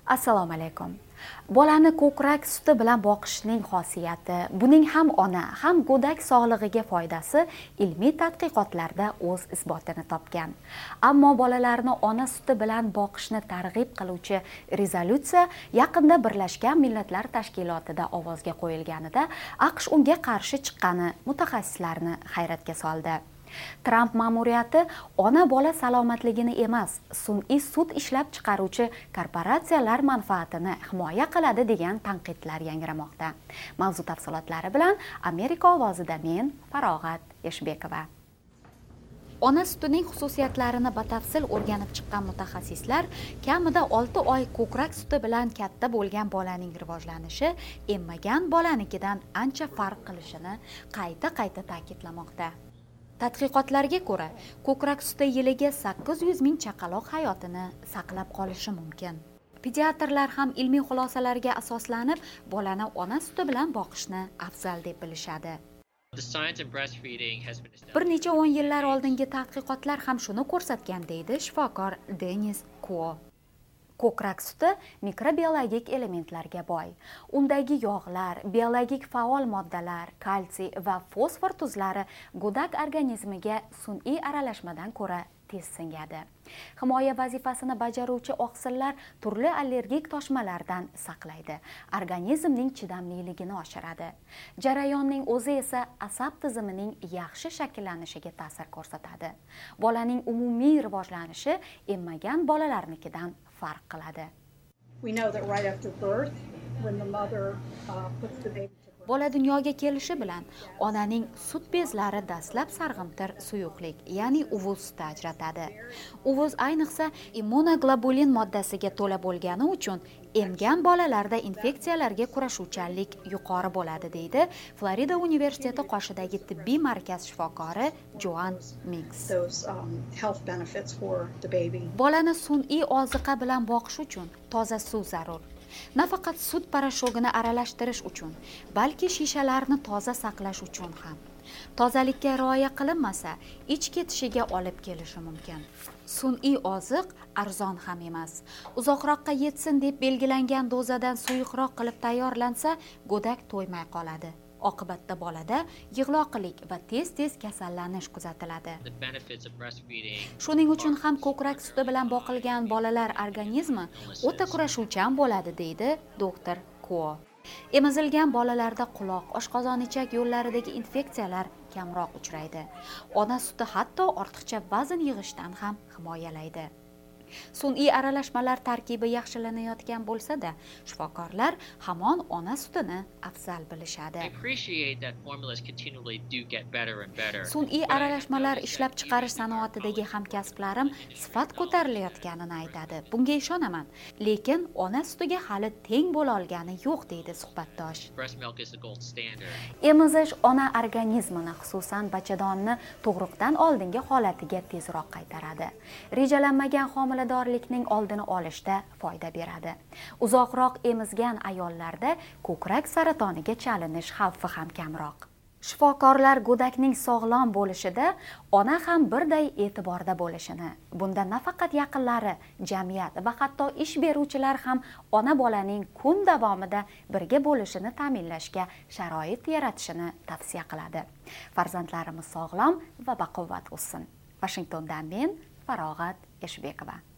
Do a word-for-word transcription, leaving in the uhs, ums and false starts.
Assalomu alaykum. Bolani ko'krak suti bilan boqishning xosiyati, buning ham ona, ham go'dak sog'lig'iga foydasi ilmiy tadqiqotlarda o'z isbotini topgan. Ammo bolalarni ona suti bilan boqishni targ'ib qiluvchi rezolyutsiya yaqinda Birlashgan Millatlar Tashkilotida ovozga qo'yilganida AQSh unga qarshi chiqqani mutaxassislarni hayratga soldi. Tramp ma'muriyati ona bola salomatligini emas, sun'iy sut ishlab chiqaruvchi korporatsiyalar manfaatini himoya qiladi degan tanqidlar yangramoqda. Mavzu tafsilotlari bilan Amerika ovozida men Farog'at Eshbekova. Ona sutining xususiyatlarini batafsil o'rganib chiqqan mutaxassislar kamida olti oy ko'krak suti bilan katta bo'lgan bolaning rivojlanishi emmagan bolanikidan ancha farq qilishini qayta-qayta ta'kidlamoqda. Tadqiqotlarga ko'ra, ko'krak suti yiliga sakkiz yuz ming chaqaloq hayotini saqlab qolishi mumkin. Pediatrlar ham ilmiy xulosalarga asoslanib, bolani ona suti bilan boqishni afzal deb bilishadi. Bir necha o'n yillar oldingi tadqiqotlar ham shuni ko'rsatgan, deydi shifokor Denis Kuo. Ko'krak suti mikrobiologik elementlarga boy. Undagi yog'lar, biologik faol moddalar, kalsiy va fosfor tuzlari go'dak organizmiga sun'iy aralashmadan ko'ra tez singadi. Himoya vazifasini bajaruvchi oqsillar turli allergik toshmalardan saqlaydi. Organizmning chidamliligini oshiradi. Jarayonning o'zi esa asab tizimining yaxshi shakllanishiga ta'sir ko'rsatadi. Bolaning umumiy rivojlanishi emmagan bolalarnikidan farq qiladi. Bola dunyoga kelishi bilan onaning sut bezlari dastlab sarg'imtir suyuqlik, ya'ni uvul suti ajratadi. Uvul ayniqsa immunoglobulin moddasiga to'la bo'lgani uchun emgan bolalarda infeksiyalarga kurashuvchanlik yuqori bo'ladi, deydi Florida universiteti qoshidagi tibbiy markaz shifokori Joan Mix. Bolani sun'iy oziqa bilan boqish uchun toza suv zarur. Nafaqat sut parashogini aralashtirish uchun, balki shishalarni toza saqlash uchun ham. Tozalikka rioya qilinmasa, ich ketishiga olib kelishi mumkin. Sun'iy oziq arzon ham emas. Uzoqroqqa yetsin deb belgilangan dozadan suyuqroq qilib tayyorlansa, go'dak to'ymay qoladi. Oqibatda bolada yig'loqlik va tez-tez kasallanish kuzatiladi. Shuning uchun ham ko'krak suti bilan boqilgan bolalar organizmi o'ta kurashuvchan bo'ladi, deydi doktor Kuo. Emizilgan bolalarda quloq, oshqozon-ichak yo'llaridagi infeksiyalar kamroq uchraydi. Ona suti hatto ortiqcha vazn yig'ishdan ham himoyalaydi. Sun'iy aralashmalar tarkibi yaxshilanayotgan bo'lsa-da, shifokorlar hamon ona sutini afzal bilishadi. Sun'iy aralashmalar ishlab chiqarish sanoatidagi hamkasblarim sifat ko'tarilayotganini aytadi. Bunga ishonaman, lekin ona sutiga hali teng bo'la olgani yo'q, deydi suhbatdosh. Emizish ona organizmini, xususan bachadonni tug'ruqdan oldingi holatiga tezroq qaytaradi. Rejalanmagan homiladorlikning oldini olishda foyda beradi. Uzoqroq emizgan ayollarda ko'krak saratoniga chalinish xavfi ham kamroq. Shifokorlar go'dakning sog'lom bo'lishida ona ham birday e'tiborda bo'lishini, bunda nafaqat yaqinlari, jamiyat va hatto ish beruvchilar ham ona bolaning kun davomida birga bo'lishini ta'minlashga sharoit yaratishini tavsiya qiladi. Farzandlarimiz sog'lom va baquvvat o'ssin. Washingtondan men Farog'at Eshbekova.